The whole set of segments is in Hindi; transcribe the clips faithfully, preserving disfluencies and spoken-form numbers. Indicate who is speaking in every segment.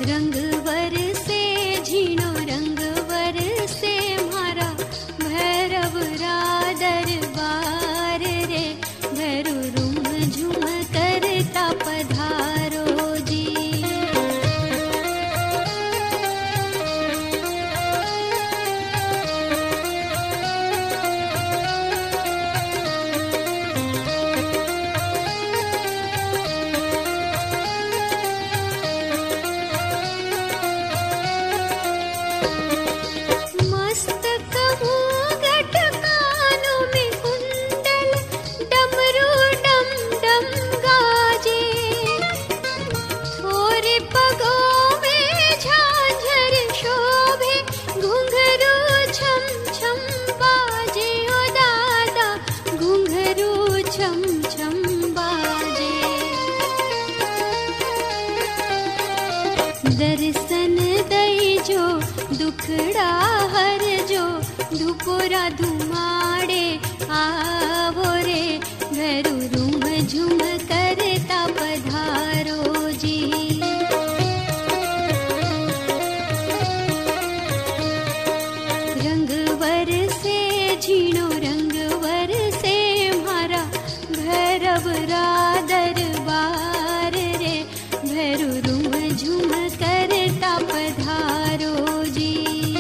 Speaker 1: रंग वर से झीणो रंग वर से मारा भैरव रा दरबार रे, भैरू रूम झूम करता पधारो जी। दर्शन दई जो दुखड़ा हर जो, धुपोरा धुमाड़े आवो रे, भैरू रूम झूम करता पधारो जी। रंग वर से झीणो रंग वर से मारा भैरव रा दरबार रे, भैरू रूम झूम करता पधारो जी।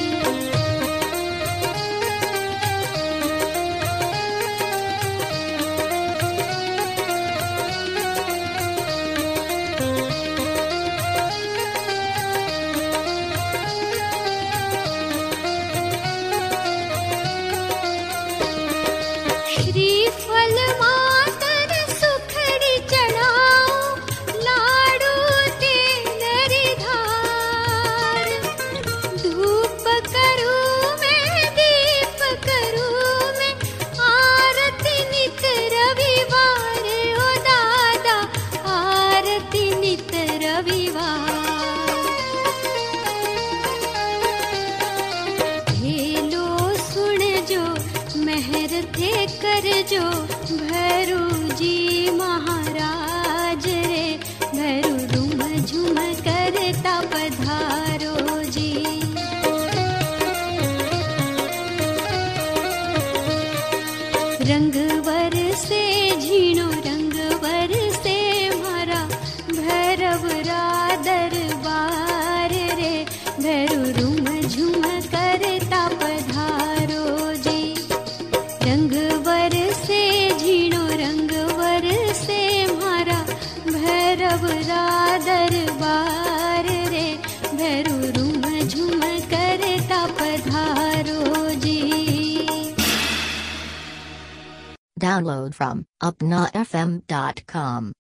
Speaker 1: श्रीफल मातर सुखड़ी चढ़ाओ, लाडू तेलरी धार, धूप करूं मैं दीप करूं मैं, आरती नित रविवार ओ दादा, आरती नित रविवार। हेलो सुन जो मेहर थे कर जो, भैरू जी महाराज रे, भैरू रूम झूम करता पधारो जी। रंग वर से झीणो रंग वर से मारा भैरव रा दरबार रे, भैरू रूम झूम करता पधारो जी। रंग वर से झीणो रंग वर से मारा भैरव रा दरबार रे, भैरू रूम झूम करता पधारो जी।
Speaker 2: Download from upna f m dot com.